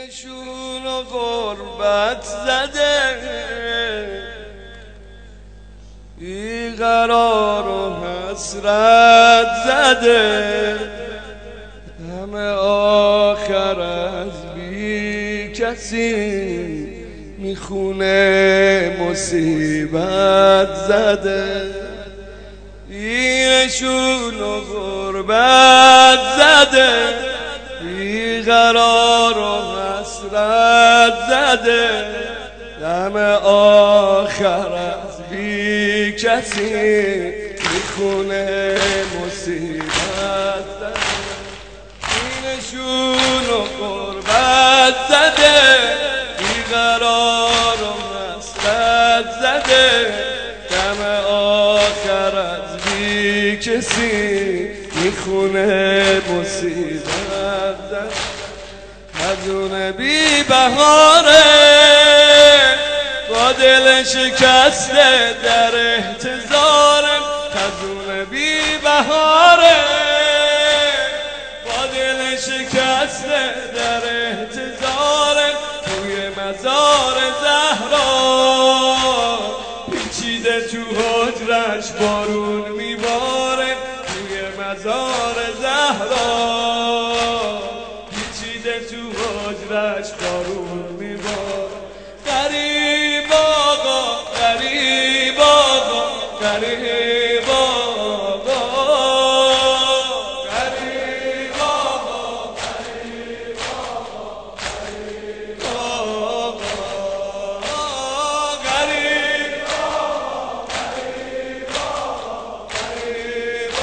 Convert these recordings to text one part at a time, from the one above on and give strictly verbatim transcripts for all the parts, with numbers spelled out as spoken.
دیرشون و غربت زده، بیقرار و حسرت زده، همه آخر از بی کسی میخونه مصیبت زده. دیرشون و غربت زده، بیقرار و حسرت زده، دم آخر از بی کسی میخونه مصیبت زده. دیرشون و غربت زده، بیقرار و حسرت زده، دم آخر از بی کسی میخونه مصیبت زده. خزون بی بهاره با دل شکسته در احتضاره، خزون بی بهاره با دل شکسته در احتضاره، توی مزار زهرا پیچیده تو حجرش بارون میباره، توی مزار زهرا پیچیده تو حجرش بارون میباره. غریب آقا غریب آقا غریب آقا غریب آقا غریب آقا غریب آقا غریب آقا غریب آقا غریب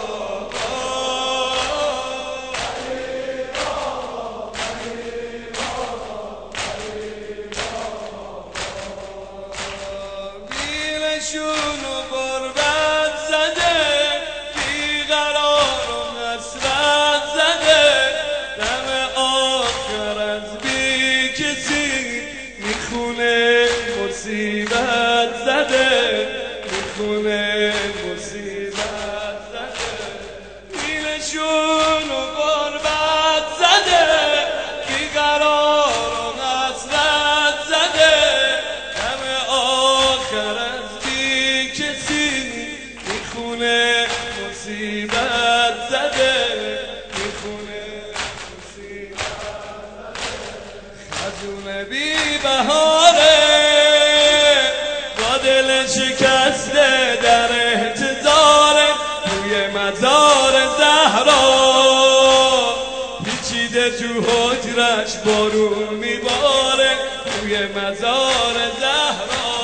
دیرشون و غربت زده، بیقرار و حسرت زده، دم آخر از بی کسی میخونه مصیبت زده، میخونه مصیبت زده. دیرشون و غربت زده، بیقرار و حسرت زده، دم آخر از بی کسی میخونه مصیبت زده، میخونه مصیبت زده. خزون بی بهاره با دل شکسته در احتضاره، توی مزار زهرا پیچیده تو حجرش بارون میباره، توی مزار زهرا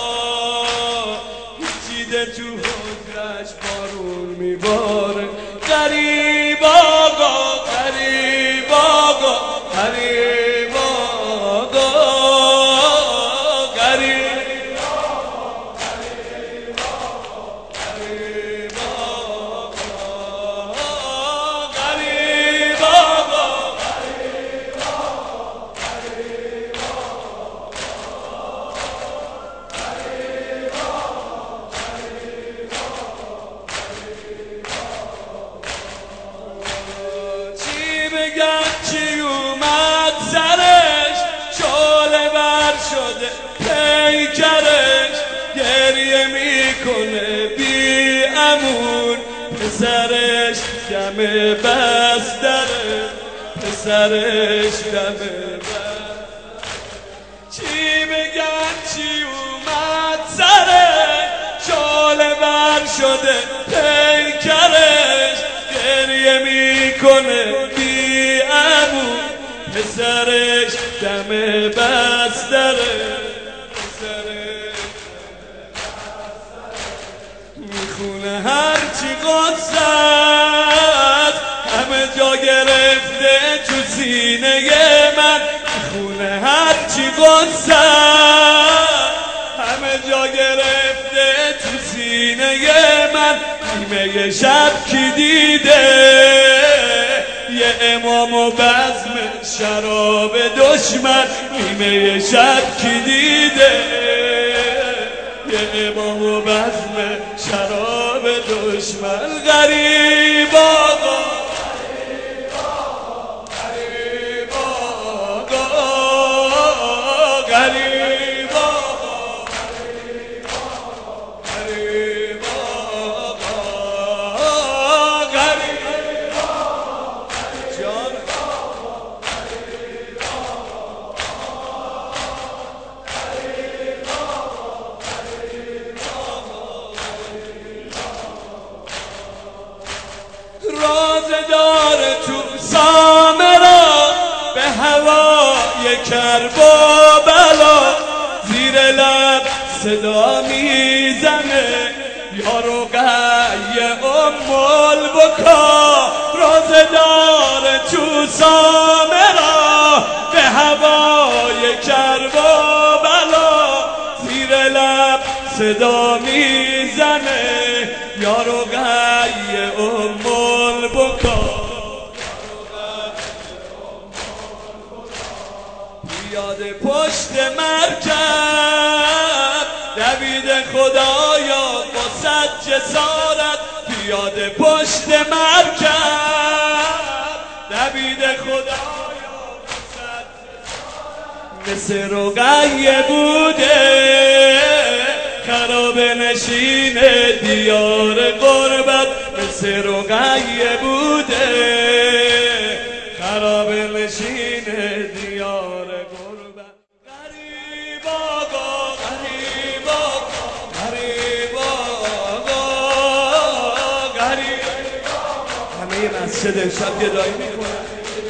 پیچیده تو حجرش بارون میباره. غریب آقا غریب آقا غریب آقا غریب آقا غریب آقا غریب آقا غریب آقا غریب آقا غریب چی بگم چی اومد سرش، شعله ور شده پیکرش، گریه میکنه بی امون، پسرش دم بستره، پسرش دم بستره. چی بگم چی اومد سرش، شعله ور شده پیکرش، گریه میکنه بی امون، پسرش دم بستره، پسرش میخونه هرچی قصه است، همه جا گرفته تو سینه من، میخونه هرچی قصه است، همه جا گرفته تو سینه من. نیمه شب کی دیده یه امام و بزم شراب دشمن، نیمه شب کی دیده یه امام و بزم شراب دشمن. غریب آقا غریب آقا غریب آقا هوای کرب و بلا زیر لب صدا میزنه یارو قیه ام البکا روزدار تو سامرا به هوای کرب و بلا زیر لب صدا میزنه یارو قیه ام البکا پیاده پشت مرکب دوید خدایا با صد جسارت پیاده پشت مرکب دوید خدایا با صد جسارت مثل رقیه بوده خراب نشین دیار غربت مثل رقیه بوده خراب نشین دیار غربت غریب آقا غریب آقا غریب آقا غریب همه مسجد امشب گدایی میکنن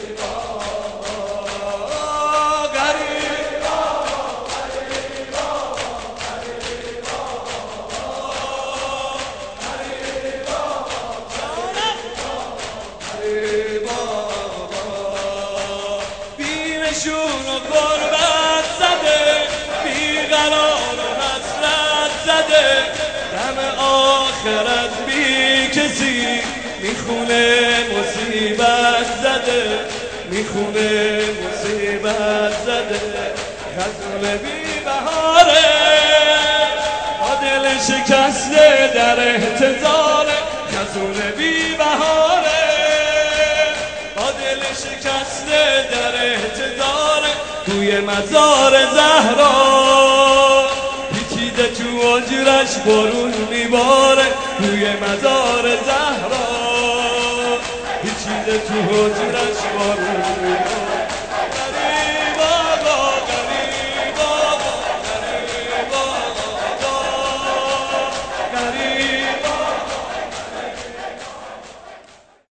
بیمشون و قربت زده بیقرار و حسرت زده دم آخرت بی کسی میخونه مصیبت زده میخونه مصیبت زده خزون بی بهاره با دل شکسته در احتضاره خزون بی بهاره با دل شکسته در احتضاره توی مزار زهرا پیچیده تو آجرش بارون میباره توی مزار زهرا پیچیده تو آجرش بارون میباره